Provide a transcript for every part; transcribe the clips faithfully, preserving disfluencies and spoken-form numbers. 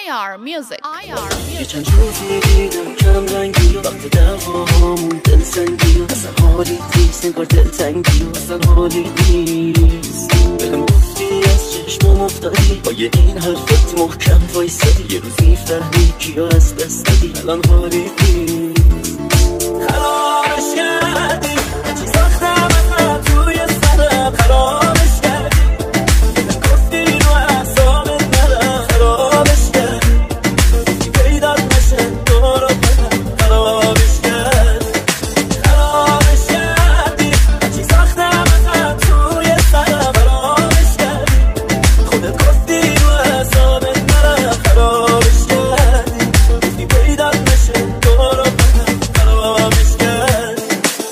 آی آر Music آی آر یه چند روزی دیدم کم رنگی و وقت دعوامون دل سنگی و اصلا حالی نیست، انگار دل تنگی و اصلا حالی نیست. بهم گفتی از چشمم افتادی، با یه این حرفت محکم وایسادی، یه روزی فهمی کیا از دست دادی، الان حالی نیست. خرابش کردی چی ساختم اصلا توی سرم، خرابش کردی گفتی رو اعصابت ندم، خرابش کردی گفتی پیدات نشه دورو بدم، خرابش کردی خرابش کردی چی ساختم اصلا توی سرم، خرابش کردی خودت گفتی رو اعصابت ندم، خرابش کردی گفتی پیدات نشه دورو بدم، خرابش کردی.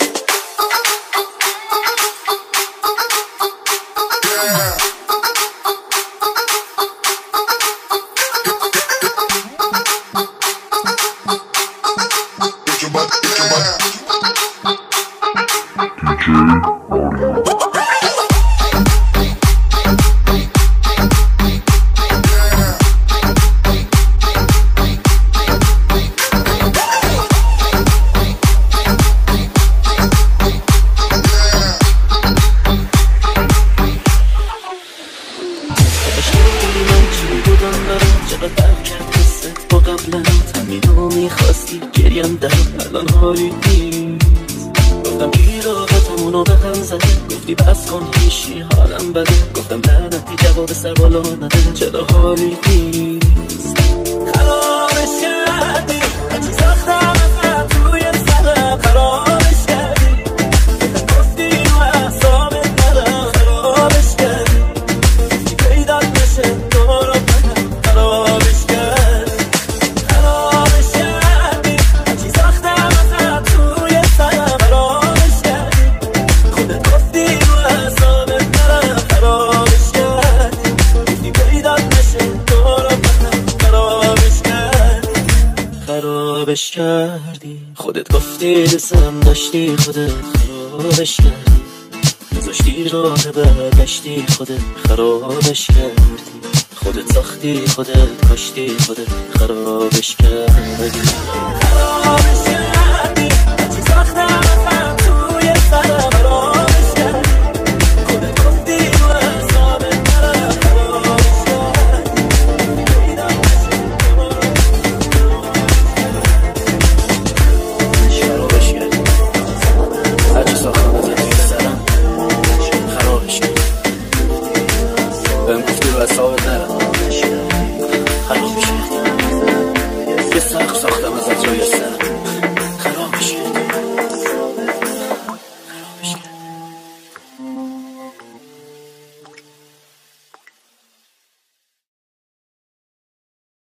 چقدر برم کرد قصت با قبلت، همینو میخواستی گریم دارم، الان حالی نیست. گفتم گیراقتمونو به هم زده، گفتی بس کن هیچی حالم بده، گفتم لعنتی جواب سر بالا نده، چرا حالی نیست. خرابش کردی چی ساختم اصلا توی سرم، خرابش کردی گفتی رو اعصابت ندم، خرابش کردی گفتی پیدات نشه دورو بدم، خرابش کردی خرابش کردی چی ساختم اصلا توی سرم، خرابش کردی خودت گفتی رو اعصابت ندم، خرابش کردی گفتی پیدات نشه دورو بدم، خرابش کردی خرابش کردی خودت گفتی دوستم داشتی، خودت خرابش کردی گذاشتی راه برگشتی، خودت خرابش کردی خودت ساختی، خودت کاشتی، خودت خرابش کردی خرابش کردی.